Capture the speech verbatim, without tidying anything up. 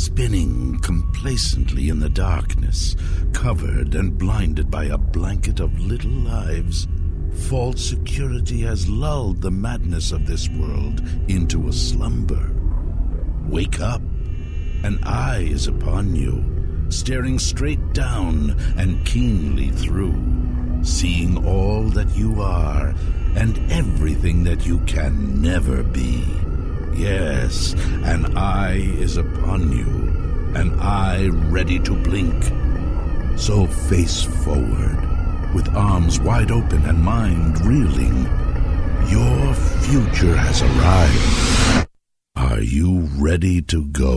spinning complacently in the darkness, covered and blinded by a blanket of little lives. False security has lulled the madness of this world into a slumber. Wake up. An eye is upon you, staring straight down and keenly through, seeing all that you are and everything that you can never be. Yes, an eye is upon you, an eye ready to blink. So face forward, with arms wide open and mind reeling. Your future has arrived. Are you ready to go?